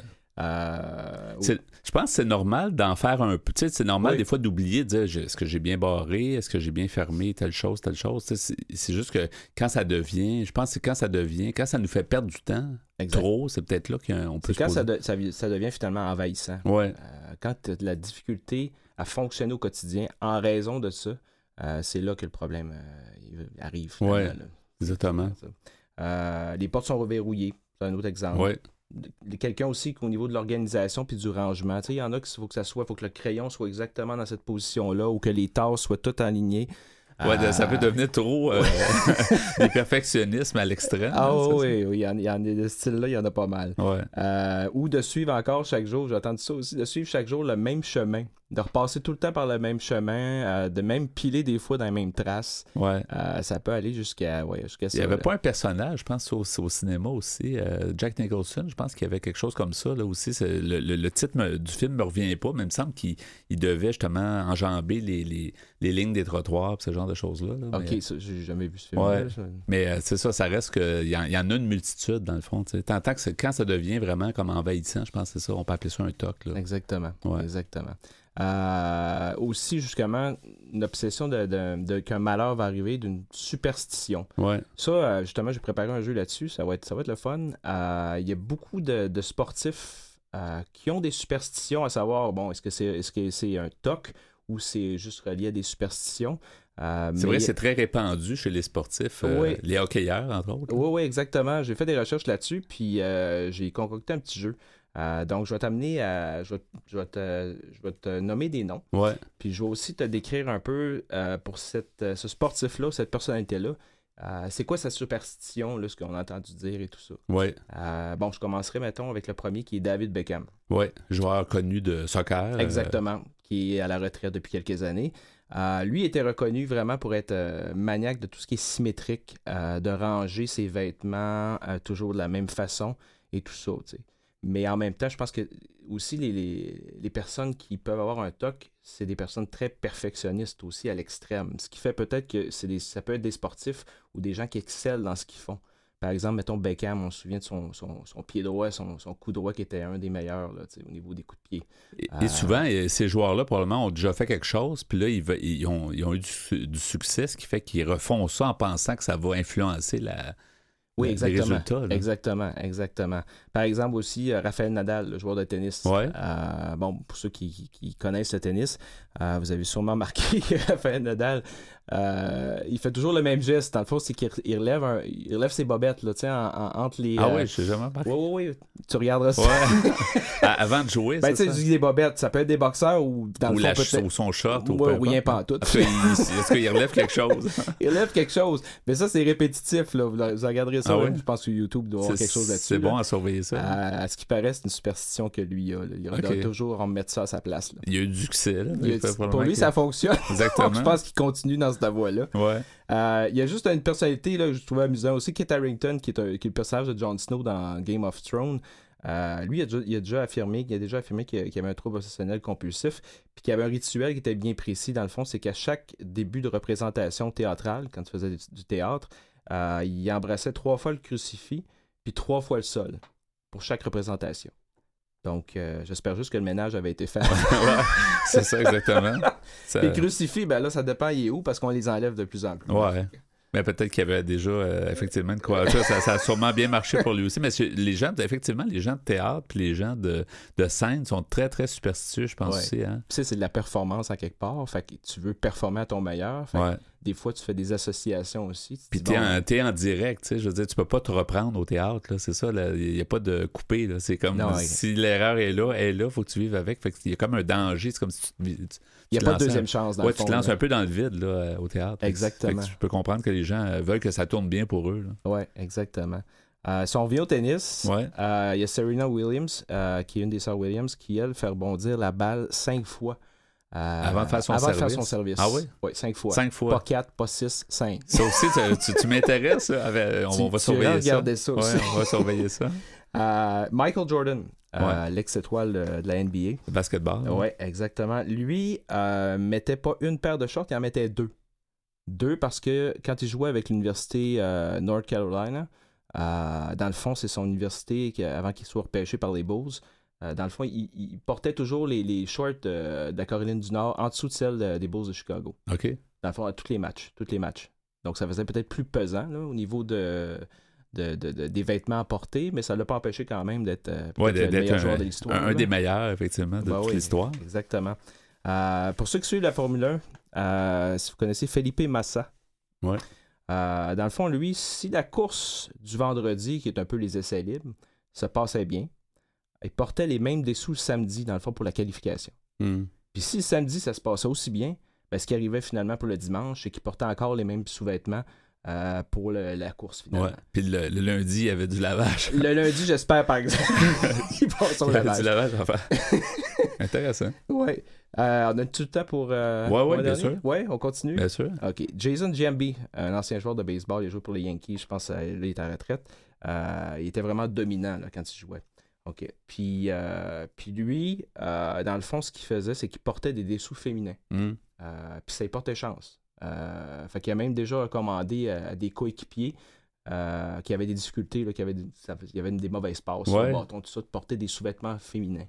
Je pense que c'est normal d'en faire un peu. C'est normal des fois d'oublier, de dire est-ce que j'ai bien barré, est-ce que j'ai bien fermé telle chose. C'est juste que quand ça devient, je pense que c'est quand ça nous fait perdre du temps trop, c'est peut-être là qu'on peut se poser. Quand ça devient finalement envahissant. Ouais. Quand tu as de la difficulté à fonctionner au quotidien en raison de ça, c'est là que le problème arrive. Oui, exactement. Les portes sont reverrouillées, c'est un autre exemple. Ouais. Quelqu'un aussi qu'au niveau de l'organisation puis du rangement, il y en a qu'il faut que le crayon soit exactement dans cette position-là ou que les tasses soient toutes alignées. Ça peut devenir trop des perfectionnismes à l'extrême. Oui, il y en a de ce style-là, il y en a pas mal. Ouais. Ou de suivre encore chaque jour, j'ai entendu ça aussi, de suivre chaque jour le même chemin, de repasser tout le temps par le même chemin, de même piler des fois dans les mêmes traces. Ouais. Ça peut aller jusqu'à ça. Il n'y avait pas un personnage, je pense, au cinéma aussi, Jack Nicholson, je pense qu'il y avait quelque chose comme ça là aussi. Le titre du film ne me revient pas, mais il me semble qu'il devait justement enjamber les lignes des trottoirs, ce genre de choses-là. OK, ça, j'ai jamais vu ce film. Ouais. Mais c'est ça reste qu'il y en a une multitude, dans le fond. Tant que quand ça devient vraiment comme envahissant, je pense que c'est ça, on peut appeler ça un TOC. Là. Exactement. Ouais. Exactement. Aussi, justement, une obsession qu'un malheur va arriver, d'une superstition. Ouais. Ça, justement, j'ai préparé un jeu là-dessus, ça va être le fun. Il y a beaucoup de sportifs qui ont des superstitions, à savoir, bon, est-ce que c'est un TOC ou c'est juste relié à des superstitions? C'est vrai, c'est très répandu chez les sportifs, les hockeyeurs, entre autres. Oui, exactement. J'ai fait des recherches là-dessus, puis j'ai concocté un petit jeu. Donc, je vais t'amener à... Je vais te nommer des noms. Ouais. Puis, je vais aussi te décrire un peu pour ce sportif-là, cette personnalité-là. C'est quoi sa superstition, là, ce qu'on a entendu dire et tout ça. Ouais. Bon, je commencerai, mettons, avec le premier qui est David Beckham. Oui, joueur connu de soccer. Exactement, qui est à la retraite depuis quelques années. Lui était reconnu vraiment pour être maniaque de tout ce qui est symétrique, de ranger ses vêtements toujours de la même façon et tout ça, tu sais. Mais en même temps, je pense que aussi les personnes qui peuvent avoir un TOC, c'est des personnes très perfectionnistes aussi à l'extrême. Ce qui fait peut-être que ça peut être des sportifs ou des gens qui excellent dans ce qu'ils font. Par exemple, mettons Beckham, on se souvient de son pied droit, son coup droit qui était un des meilleurs là, au niveau des coups de pied. Et souvent, ces joueurs-là, probablement, ont déjà fait quelque chose, puis là, ils ont eu du succès, ce qui fait qu'ils refont ça en pensant que ça va influencer Oui, exactement. Les résultats. Là. Exactement. Par exemple aussi, Rafael Nadal, le joueur de tennis. Ouais. Bon, pour ceux qui connaissent le tennis, vous avez sûrement marqué que Rafael Nadal, il fait toujours le même geste. Dans le fond, c'est qu'il relève ses bobettes là, entre les... Ah oui, je sais jamais marqué. Oui. Tu regarderas ça. Ouais. Avant de jouer, ben, tu sais, des bobettes, ça peut être des boxeurs ou dans le fond, ou son short. Ou rien pas en tout. Est-ce qu'il relève quelque chose? Il relève quelque chose. Mais ça, c'est répétitif. Là. Vous regarderez ça. Je pense que YouTube doit avoir quelque chose là-dessus. C'est bon à surveiller ça. À ce qui paraît, c'est une superstition que lui a. Il doit toujours remettre ça à sa place. Là. Il y a eu du succès. Là, pour lui, ça fonctionne. Exactement. Je pense qu'il continue dans cette voie-là. Ouais. Il y a juste une personnalité là, que je trouvais amusant aussi, Kit Harington, qui est le personnage de Jon Snow dans Game of Thrones. Lui, il a déjà affirmé qu'il avait un trouble obsessionnel compulsif, puis qu'il y avait un rituel qui était bien précis. Dans le fond, c'est qu'à chaque début de représentation théâtrale, quand il faisait du théâtre, il embrassait 3 fois le crucifix, puis 3 fois le sol, pour chaque représentation. Donc, j'espère juste que le ménage avait été fait. Ouais, c'est ça, exactement. Les crucifix, ben là, ça dépend, il est où, parce qu'on les enlève de plus en plus. Ouais. Mais peut-être qu'il y avait déjà effectivement une couverture. Ça a sûrement bien marché pour lui aussi. Mais les gens de théâtre puis les gens de scène sont très, très superstitieux, je pense aussi. Hein? Tu sais, c'est de la performance à quelque part. Fait que tu veux performer à ton meilleur. Fait que des fois, tu fais des associations aussi. Puis t'es en direct, tu sais. Je veux dire, tu peux pas te reprendre au théâtre, là. C'est ça, il n'y a pas de coupé, là. C'est comme si l'erreur est là, faut que tu vives avec. Fait qu'il y a comme un danger. C'est comme si il n'y a pas de deuxième chance dans le fond. Tu te lances un peu dans le vide là, au théâtre. Exactement. Tu peux comprendre que les gens veulent que ça tourne bien pour eux. Oui, exactement. Si on revient au tennis, il y a Serena Williams, qui est une des sœurs Williams, qui, elle, fait rebondir la balle 5 fois. Avant de faire son service. Ah oui? Oui, 5 fois. 5 fois. Pas 4, pas 6, 5. Ça aussi, tu m'intéresses. On va surveiller ça. Regarder ça aussi. On va surveiller ça. Michael Jordan, l'ex-étoile de la NBA. Le basketball. Oui, exactement. Lui, mettait pas une paire de shorts, il en mettait 2. 2 parce que quand il jouait avec l'université North Carolina, dans le fond, c'est son université avant qu'il soit repêché par les Bulls. Dans le fond, il portait toujours les shorts de la Caroline du Nord en dessous de celles des Bulls de Chicago. OK. Dans le fond, à tous les matchs. Donc, ça faisait peut-être plus pesant là, au niveau des vêtements à porter, mais ça ne l'a pas empêché quand même d'être le meilleur joueur de l'histoire. Un des meilleurs, effectivement, de toute l'histoire. Exactement. Pour ceux qui suivent la Formule 1, si vous connaissez Felipe Massa, dans le fond, lui, si la course du vendredi, qui est un peu les essais libres, se passait bien, il portait les mêmes dessous le samedi, dans le fond, pour la qualification. Puis si le samedi, ça se passait aussi bien, ben, ce qui arrivait finalement pour le dimanche, c'est qu'il portait encore les mêmes sous-vêtements pour la course finalement. Puis le lundi, il y avait du lavage. Le lundi, j'espère, par exemple. Il passe au lavage. Du lavage à faire. Intéressant. Oui. On a tout le temps pour... Oui, bien sûr. Oui, on continue. Bien sûr. OK. Jason Giambi, un ancien joueur de baseball, il a joué pour les Yankees, je pense qu'il est à la retraite. Il était vraiment dominant là, quand il jouait. OK. Puis lui, dans le fond, ce qu'il faisait, c'est qu'il portait des dessous féminins. Puis ça lui portait chance. Fait qu'il a même déjà recommandé à des coéquipiers qui avaient des difficultés, là, qui avaient des mauvaises passes, le bâton, tout ça, de porter des sous-vêtements féminins.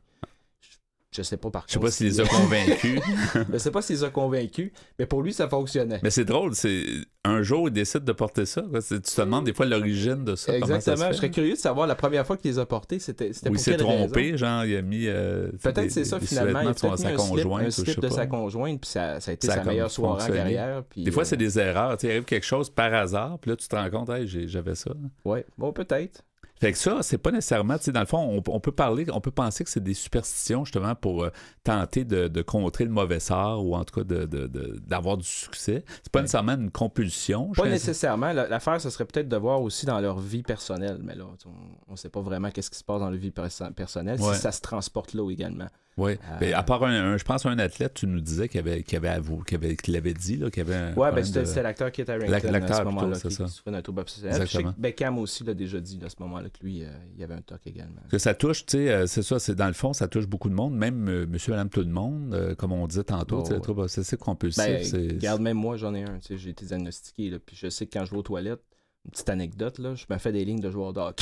Je sais pas par contre. Je sais pas s'il les a convaincus. Je sais pas s'il les a convaincus, mais pour lui, ça fonctionnait. Mais c'est drôle, un jour, il décide de porter ça. Tu te demandes des fois l'origine de ça. Exactement. Je serais curieux de savoir la première fois qu'il les a portés, c'était pour quelle raison. Il s'est trompé, genre, il a mis peut-être c'est ça finalement. Il a peut-être mis un slip de sa conjointe, puis ça a été sa meilleure soirée en carrière. Puis, des fois, c'est des erreurs. Il arrive quelque chose par hasard, puis là, tu te rends compte, hey, j'avais ça. Oui, bon, peut-être. Fait que ça, c'est pas nécessairement, dans le fond, on peut penser que c'est des superstitions justement pour tenter de contrer le mauvais sort ou en tout cas d'avoir du succès. C'est pas nécessairement une compulsion. Pas nécessairement. L'affaire, ce serait peut-être de voir aussi dans leur vie personnelle, mais là, on sait pas vraiment qu'est-ce qui se passe dans leur vie personnelle, si ça se transporte là également. Oui, mais à part je pense un athlète, tu nous disais qu'il l'avait dit, là, qu'il y avait un... Oui, c'était l'acteur Kit Harington à ce moment-là, qui souffrait d'un trouble obsessionnel. Je sais que Beckham aussi l'a déjà dit à ce moment-là que lui, il y avait un TOC également. Que ça touche, tu sais, c'est ça, dans le fond, ça touche beaucoup de monde, même monsieur, madame, tout le monde, comme on disait tantôt, le trouble obsessif compulsif. Regarde, même moi, j'en ai un, j'ai été diagnostiqué, là, puis je sais que quand je vais aux toilettes, petite anecdote, là, je me fais des lignes de joueurs de hockey.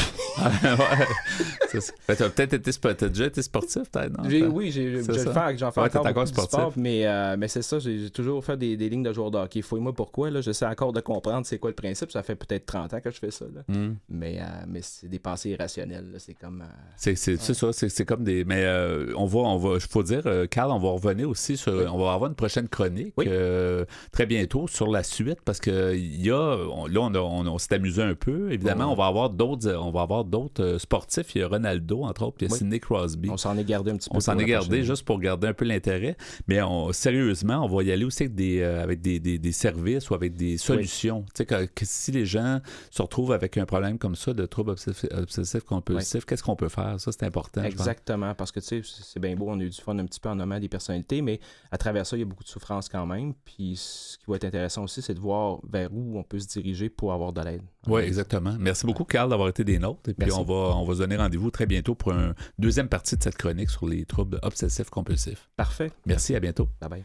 Tu as peut-être déjà été sportif, peut-être, non? Oui, j'en fais encore beaucoup de sport, mais c'est ça, j'ai toujours fait des lignes de joueurs de hockey. Fouille-moi pourquoi, là, j'essaie encore de comprendre c'est quoi le principe. Ça fait peut-être 30 ans que je fais ça, là. Mais c'est des pensées irrationnelles, là. C'est comme... C'est ça, c'est comme des... Mais faut dire, Carl, on va revenir aussi sur... On va avoir une prochaine chronique très bientôt sur la suite, parce que on s'est amusé un peu. Évidemment, on va avoir d'autres sportifs. Il y a Ronaldo, entre autres, puis il y a Sidney Crosby. On s'en est gardé un petit peu. On s'en est gardé juste pour garder un peu l'intérêt. Mais sérieusement, on va y aller aussi avec des services ou avec des solutions. Tu sais, que si les gens se retrouvent avec un problème comme ça, de trouble obsessif compulsif, qu'est-ce qu'on peut faire? Ça, c'est important. Exactement, parce que tu sais, c'est bien beau, on a eu du fun un petit peu en nommant des personnalités, mais à travers ça, il y a beaucoup de souffrance quand même. Puis ce qui va être intéressant aussi, c'est de voir vers où on peut se diriger pour avoir de l'aide. Oui, exactement. Merci beaucoup, Carl, d'avoir été des nôtres. Et puis, on va se donner rendez-vous très bientôt pour une deuxième partie de cette chronique sur les troubles obsessifs compulsifs. Parfait. Merci, à bientôt. Bye-bye.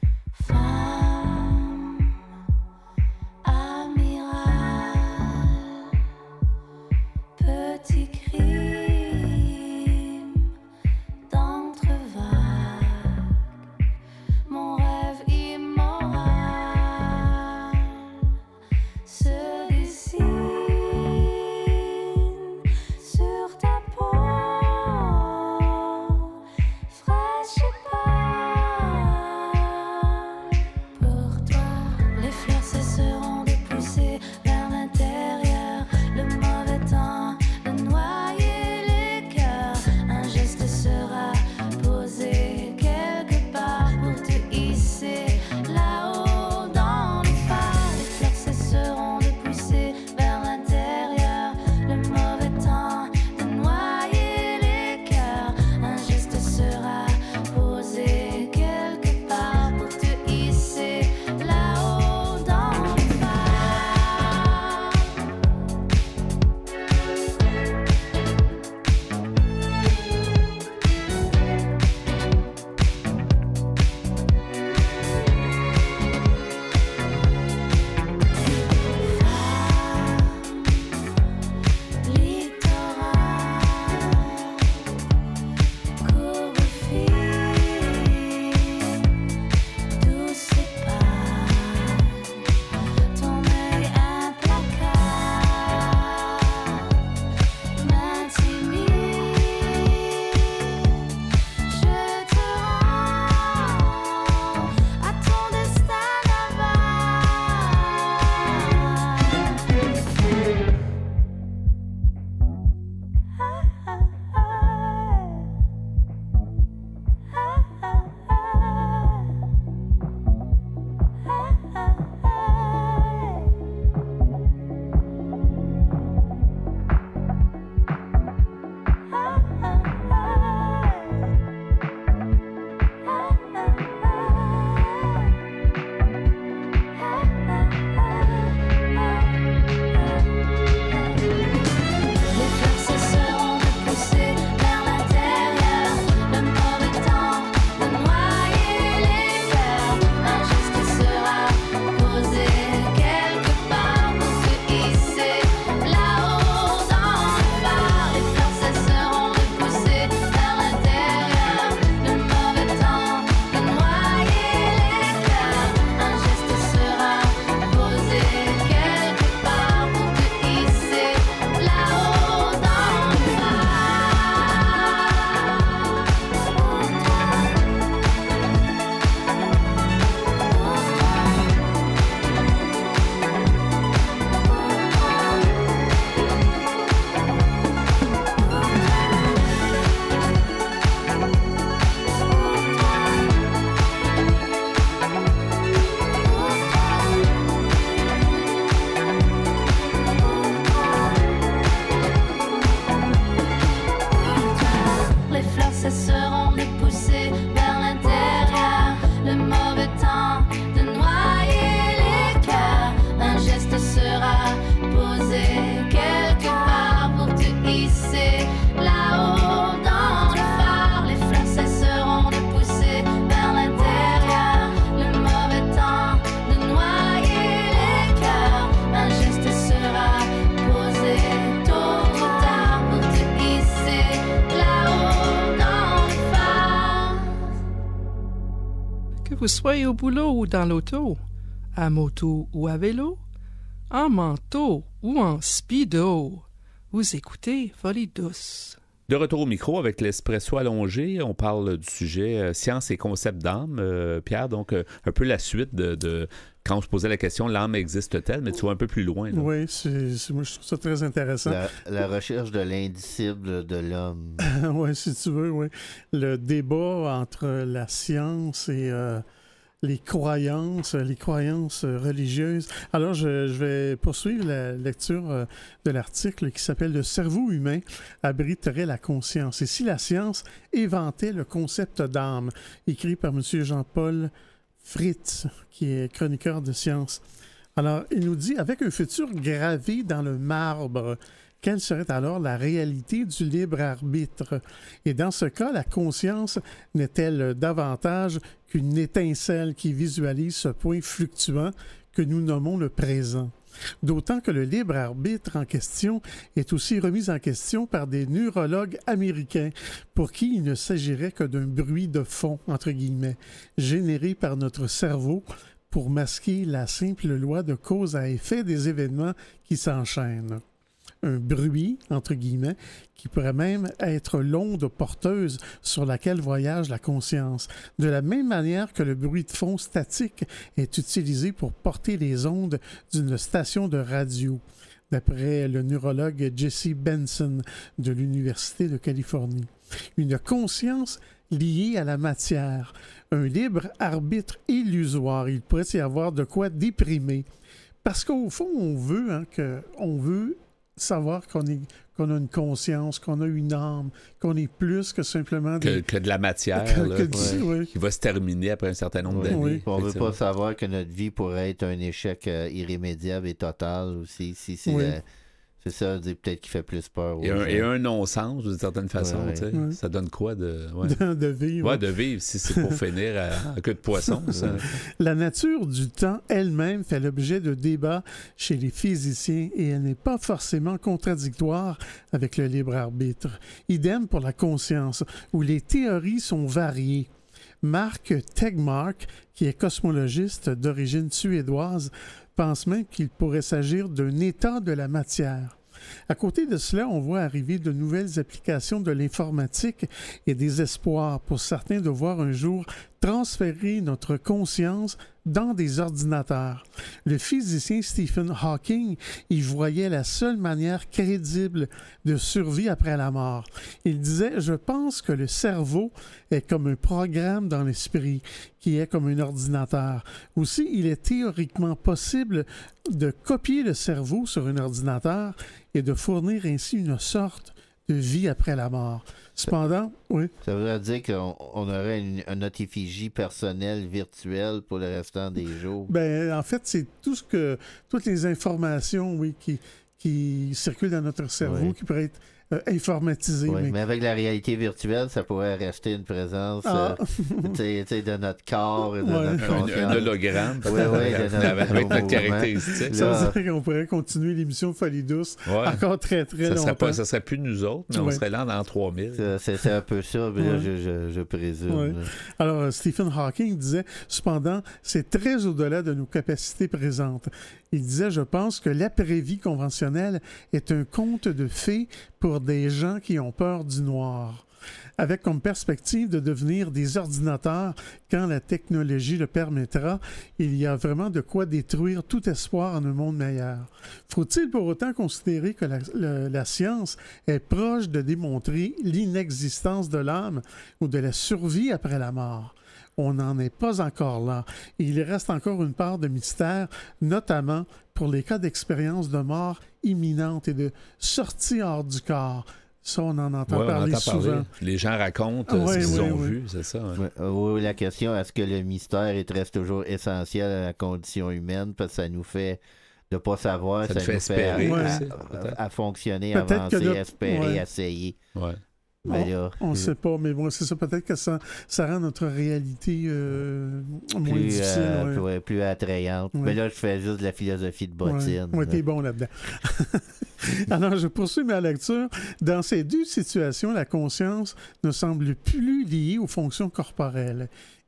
Petit crime d'entrevague, mon rêve immoral se dessine sur ta peau, fraîche et pâle. vous soyez au boulot ou dans l'auto, à moto ou à vélo, en manteau ou en speedo, vous écoutez Folie douce. De retour au micro avec l'Espresso allongé, on parle du sujet science et concept d'âme. Pierre, donc un peu la suite de quand on se posait la question, l'âme existe-t-elle, mais tu vas un peu plus loin. Là. Oui, moi je trouve ça très intéressant. La recherche de l'indicible de l'homme. Oui, si tu veux, oui. Le débat entre la science et les croyances religieuses. Alors, je vais poursuivre la lecture de l'article qui s'appelle « Le cerveau humain abriterait la conscience ». Et si la science éventait le concept d'âme, écrit par M. Jean-Paul Fritz, qui est chroniqueur de sciences. Alors, il nous dit « Avec un futur gravé dans le marbre », quelle serait alors la réalité du libre arbitre? Et dans ce cas, la conscience n'est-elle davantage qu'une étincelle qui visualise ce point fluctuant que nous nommons le présent? D'autant que le libre arbitre en question est aussi remis en question par des neurologues américains pour qui il ne s'agirait que d'un bruit de fond, entre guillemets, généré par notre cerveau pour masquer la simple loi de cause à effet des événements qui s'enchaînent. Un bruit, entre guillemets, qui pourrait même être l'onde porteuse sur laquelle voyage la conscience, de la même manière que le bruit de fond statique est utilisé pour porter les ondes d'une station de radio, d'après le neurologue Jesse Benson de l'Université de Californie. Une conscience liée à la matière, un libre arbitre illusoire, il pourrait y avoir de quoi déprimer. Parce qu'au fond, on veut savoir qu'on a une conscience, qu'on a une âme, qu'on est plus que simplement que de la matière qui va se terminer après un certain nombre d'années. Oui. On ne veut pas savoir que notre vie pourrait être un échec irrémédiable et total aussi. Si c'est, c'est ça, peut-être qui fait plus peur. Et un non-sens, d'une certaine façon. Ça donne quoi de vivre? Oui, de vivre, si c'est pour finir en queue de poisson. Ça. La nature du temps elle-même fait l'objet de débats chez les physiciens et elle n'est pas forcément contradictoire avec le libre arbitre. Idem pour la conscience, où les théories sont variées. Mark Tegmark, qui est cosmologiste d'origine suédoise, pense même qu'il pourrait s'agir d'un état de la matière. À côté de cela, on voit arriver de nouvelles applications de l'informatique et des espoirs pour certains de voir un jour transférer notre conscience dans des ordinateurs. Le physicien Stephen Hawking y voyait la seule manière crédible de survie après la mort. Il disait « Je pense que le cerveau est comme un programme dans l'esprit, qui est comme un ordinateur. Aussi, il est théoriquement possible de copier le cerveau sur un ordinateur et de fournir ainsi une sorte de vie après la mort. » Cependant, oui. Ça voudrait dire qu'on aurait notre effigie personnelle virtuelle pour le restant des jours. Ben, en fait, c'est toutes les informations, qui circulent dans notre cerveau, qui pourraient être informatisées. Oui, mais avec la réalité virtuelle, ça pourrait rester une présence de notre corps et de notre conscience. Un hologramme, avec notre caractéristique. Ça veut dire qu'on pourrait continuer l'émission Folie douce encore très, très longtemps. Ça serait plus nous autres, mais on serait là dans 3000. C'est un peu ça, mais là, je présume. Ouais. Alors, Stephen Hawking disait, cependant, c'est très au-delà de nos capacités présentes. Il disait, je pense que l'après-vie conventionnelle est un conte de fées pour des gens qui ont peur du noir, avec comme perspective de devenir des ordinateurs quand la technologie le permettra. Il y a vraiment de quoi détruire tout espoir en un monde meilleur. Faut-il pour autant considérer que la science est proche de démontrer l'inexistence de l'âme ou de la survie après la mort? On n'en est pas encore là. Il reste encore une part de mystère, notamment pour les cas d'expérience de mort imminente et de sortie hors du corps. Ça, on en entend parler souvent. Les gens racontent ce qu'ils ont vu, c'est ça. Oui, la question, est-ce que le mystère reste toujours essentiel à la condition humaine? Parce que ça nous fait de ne pas savoir, ça nous fait espérer à fonctionner, avancer, espérer, essayer. Ouais. On ne sait pas, mais bon, c'est ça. Peut-être que ça rend notre réalité moins difficile. Plus attrayante. Mais là, je fais juste de la philosophie de bottine. Oui, t'es bon là-dedans. Alors, je poursuis ma lecture. Dans ces deux situations, la conscience ne semble plus liée aux fonctions corporelles.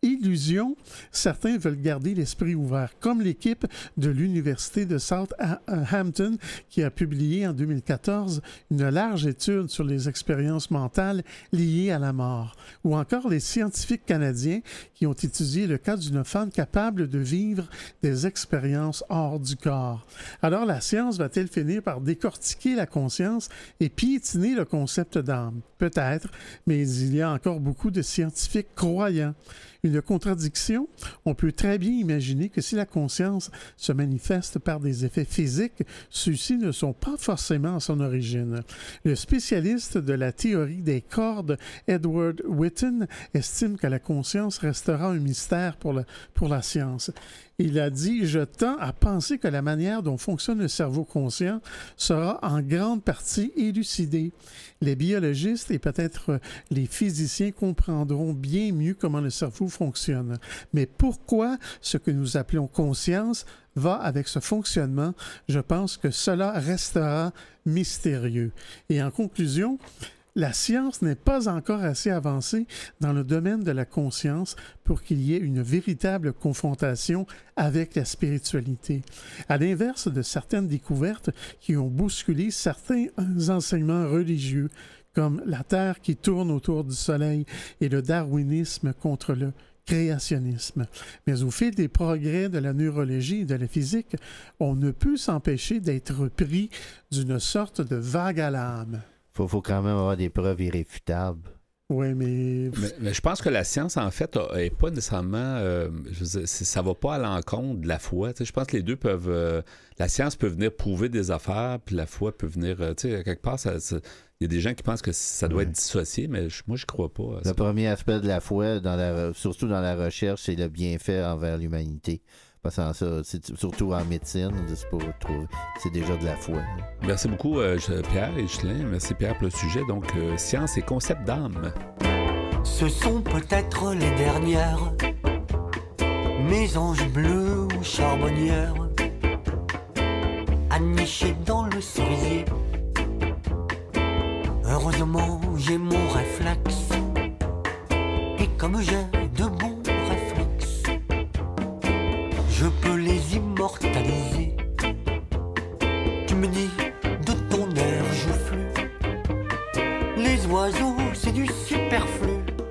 illusion, certains veulent garder l'esprit ouvert, comme l'équipe de l'Université de Southampton qui a publié en 2014 une large étude sur les expériences mentales liées à la mort, ou encore les scientifiques canadiens qui ont étudié le cas d'une femme capable de vivre des expériences hors du corps. Alors, la science va-t-elle finir par décortiquer la conscience et piétiner le concept d'âme? Peut-être, mais il y a encore beaucoup de scientifiques croyants. Une contradiction, on peut très bien imaginer que si la conscience se manifeste par des effets physiques, ceux-ci ne sont pas forcément à son origine. Le spécialiste de la théorie des cordes, Edward Witten, estime que la conscience restera un mystère pour la science. Il a dit « Je tends à penser que la manière dont fonctionne le cerveau conscient sera en grande partie élucidée. Les biologistes et peut-être les physiciens comprendront bien mieux comment le cerveau fonctionne. Mais pourquoi ce que nous appelons conscience va avec ce fonctionnement? Je pense que cela restera mystérieux. » Et en conclusion, la science n'est pas encore assez avancée dans le domaine de la conscience pour qu'il y ait une véritable confrontation avec la spiritualité. À l'inverse de certaines découvertes qui ont bousculé certains enseignements religieux, comme la Terre qui tourne autour du Soleil et le darwinisme contre le créationnisme. Mais au fil des progrès de la neurologie et de la physique, on ne peut s'empêcher d'être pris d'une sorte de vague à l'âme. Faut quand même avoir des preuves irréfutables. Oui, mais je pense que la science, en fait, n'est pas nécessairement... ça va pas à l'encontre de la foi. Je pense que les deux peuvent... la science peut venir prouver des affaires, puis la foi peut venir... quelque part, il y a des gens qui pensent que ça doit être dissocié, mais moi, je crois pas. Le premier aspect de la foi, surtout dans la recherche, c'est le bienfait envers l'humanité. Passant ça, surtout en médecine, c'est déjà de la foi. Merci beaucoup, Pierre et Ghislain. Merci, Pierre, pour le sujet. Donc, science et concept d'âme. Ce sont peut-être les dernières mésanges bleus ou charbonnières, anichées dans le cerisier. Heureusement, j'ai mon réflexe, et comme j'ai de bons réflexes, je peux les immortaliser. Tu me dis de ton air joufflu, les oiseaux c'est du superflu.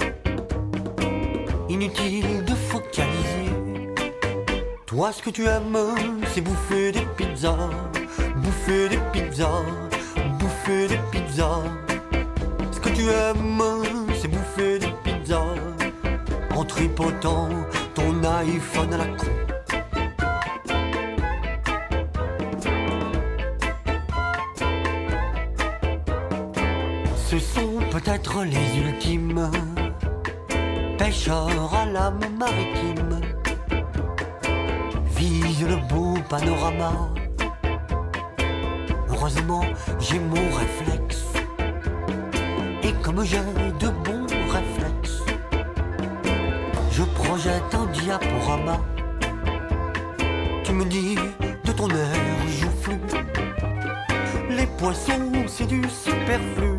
Inutile de focaliser. Toi ce que tu aimes c'est bouffer des pizzas, bouffer des pizzas, bouffer des pizzas. Ce que tu aimes c'est bouffer des pizzas en tripotant ton iPhone à la con. Ce sont peut-être les ultimes pêcheurs à l'âme maritime, visent le beau panorama. Heureusement j'ai mon réflexe, et comme j'ai de bons réflexes, je projette un diaporama. Tu me dis de ton air joufflu, les poissons c'est du superflu.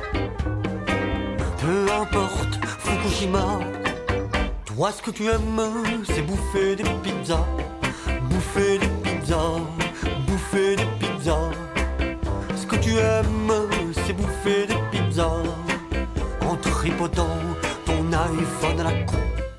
Peu importe Fukushima, toi ce que tu aimes c'est bouffer des pizzas, bouffer des pizzas, bouffer des pizzas. Ce que tu aimes c'est bouffer des pizzas en tripotant ton iPhone à la con.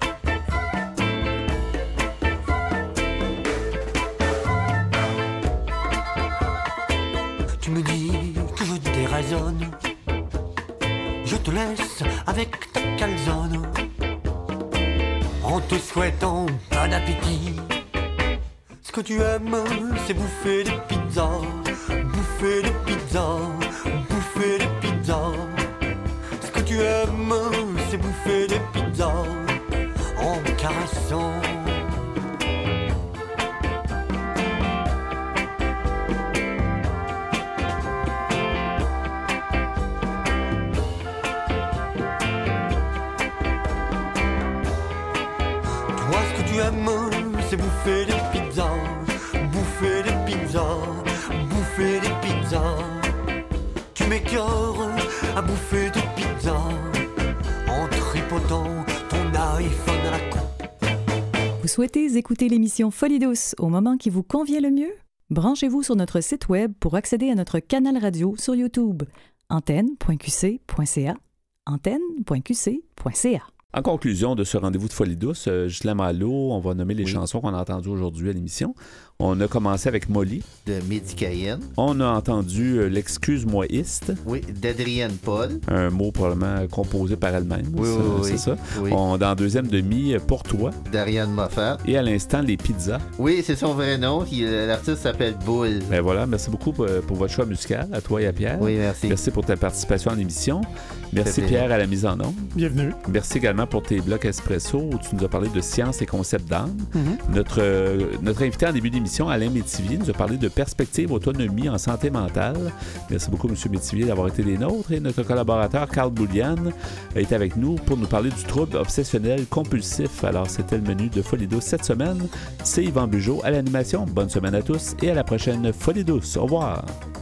Tu me dis que je déraisonne, je te laisse avec ta calzone en te souhaitant bon appétit. Ce que tu aimes c'est bouffer des pizzas, bouffer des pizzas, bouffer des pizzas. Ce que tu aimes c'est bouffer des pizzas en caressant c'est bouffer des pizzas, bouffer des pizzas, bouffer des pizzas. Tu m'écœures à bouffer des pizzas en tripotant ton iPhone à la con. souhaitez écouter l'émission Folie douce au moment qui vous convient le mieux? Branchez-vous sur notre site web pour accéder à notre canal radio sur YouTube. antenne.qc.ca antenne.qc.ca. En conclusion de ce rendez-vous de Folie douce, Ghislain Malo, on va nommer les chansons qu'on a entendues aujourd'hui à l'émission. On a commencé avec Molly. De Midi Cayenne. On a entendu l'Excuse-moi-iste. Oui, d'Adrienne Paul. Un mot probablement composé par elle-même. Oui, c'est ça. Oui. Dans la deuxième demi, Pour toi. d'Ariane Moffat. Et à l'instant, Les Pizzas. Oui, c'est son vrai nom. L'artiste s'appelle Boule. Ben voilà, merci beaucoup pour votre choix musical, à toi et à Pierre. Oui, merci. Merci pour ta participation à l'émission. Merci Pierre à la mise en onde. Bienvenue. Merci également pour tes blocs Espresso où tu nous as parlé de science et concepts d'âme. Notre invité en début d'émission, Alain Métivier, nous a parlé de perspective autonomie en santé mentale. Merci beaucoup, M. Métivier, d'avoir été des nôtres. Et notre collaborateur, Carl Boulian, a été avec nous pour nous parler du trouble obsessionnel compulsif. Alors, c'était le menu de Folie douce cette semaine. C'est Yvan Bugeaud à l'animation. Bonne semaine à tous et à la prochaine Folie douce. Au revoir.